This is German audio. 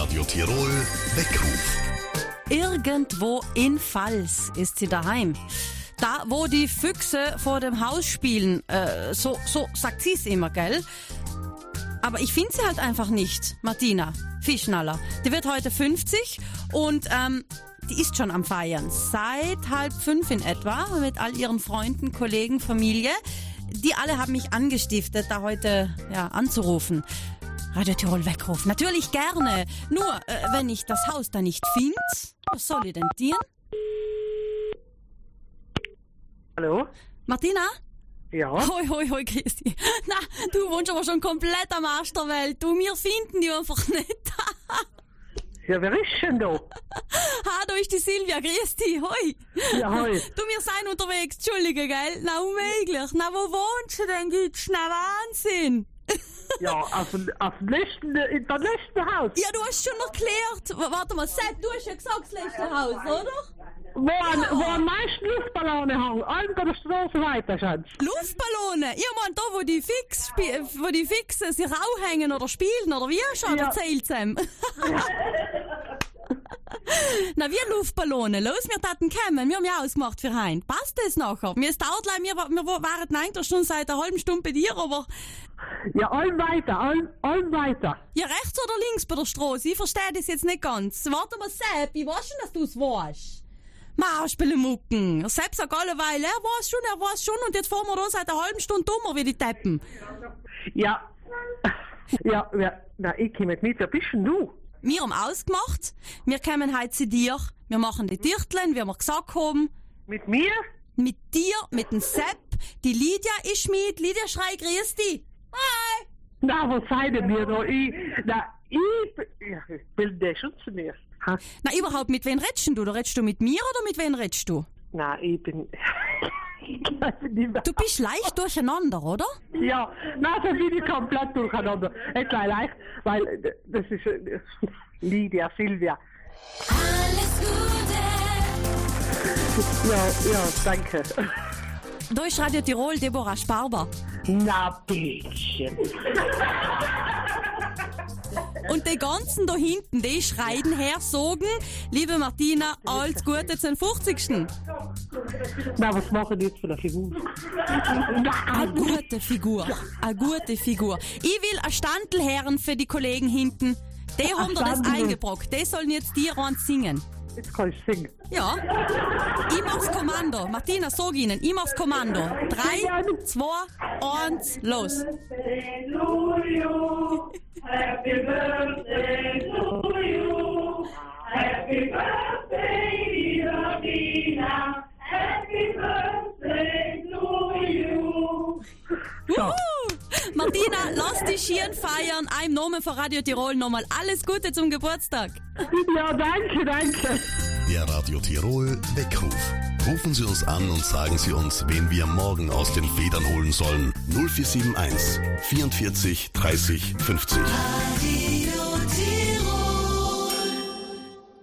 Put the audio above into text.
Radio Tirol Weckruf. Irgendwo in Vals ist sie daheim. Da, wo die Füchse vor dem Haus spielen. So sagt sie es immer, gell? Aber ich finde sie halt einfach nicht. Martina Fischnaller. Die wird heute 50 und die ist schon am Feiern. Seit 4:30 in etwa mit all ihren Freunden, Kollegen, Familie. Die alle haben mich angestiftet, da heute anzurufen. Radio Tirol Weckruf. Natürlich gerne. Nur, wenn ich das Haus da nicht finde, was soll ich denn tun? Hallo? Martina? Ja? Hoi, Christi. Na, du wohnst aber schon komplett am Arsch der Welt. Du, wir finden die einfach nicht. Ja, wer ist denn da? Da ist die Silvia. Christi, hoi. Ja, hoi. Du, wir sind unterwegs. Entschuldige, gell? Na, unmöglich. Na, wo wohnst du denn, Gütsch? Na, Wahnsinn. Ja, auf dem letzten Haus. Ja, du hast schon erklärt. Warte mal, Sepp, du hast ja gesagt, das letzte Haus, oder? Wo am meisten Luftballone hängen, an der Straße weiter schon. Luftballone? Ich meine, da, wo die Fixen sich auch hängen oder spielen, oder wie schon? Ja. Erzählt's ihm. Na, wie Luftballone. Los, wir taten kommen. Wir haben ja ausgemacht für heim. Passt das nachher? Wir waren eigentlich schon seit einer halben Stunde bei dir, aber... Ja, allem weiter. Ja, rechts oder links bei der Straße? Ich verstehe das jetzt nicht ganz. Warte mal, Sepp, ich weiß schon, dass du es weißt. Marschpellemucken. Sepp sagt alleweil, er weiß schon und jetzt fahren wir da seit einer halben Stunde dummer wie die Deppen. Ja, na, ich komme nicht mit. Wer bist denn du? Wir haben ausgemacht, wir kommen heute zu dir, wir machen die Türtlein, wie wir gesagt haben. Mit mir? Mit dir, mit dem Sepp, die Lydia ist mit. Lydia, schrei, grüß dich. Hi! Na, was seid ihr mir da? Ich bin der schon zu mir. Ha? Na, überhaupt, mit wem redest du? Redest du mit mir oder mit wem redest du? Na, ich bin... Ich weiß nicht mehr. Du bist leicht durcheinander, oder? Ja, na, da bin ich komplett durcheinander. Jetzt leicht, weil das ist Lydia, Silvia. Alles Gute. Ja, danke. Da ist Radio Tirol, Deborah Sparber. Na, bitte. Und die ganzen da hinten, die schreien her, sagen, liebe Martina, alles Gute zum 50. Na, was machen die jetzt für eine Figur? Eine gute Figur. Ich will ein Standel hören für die Kollegen hinten. Die haben dir das eingebrockt. Die sollen jetzt dir eins singen. Jetzt kann ich singen. Ja. Ich mach's Kommando. Martina, sag ihnen, ich mach's Kommando. 3, 2, 1, los. Happy birthday to you. Happy birthday, dear Dina. Happy birthday to you. Martina, lass dich schieren feiern. Im Namen von Radio Tirol nochmal alles Gute zum Geburtstag. Ja, danke. Der Radio Tirol Weckruf. Rufen Sie uns an und sagen Sie uns, wen wir morgen aus den Federn holen sollen. 0471 44 30 50.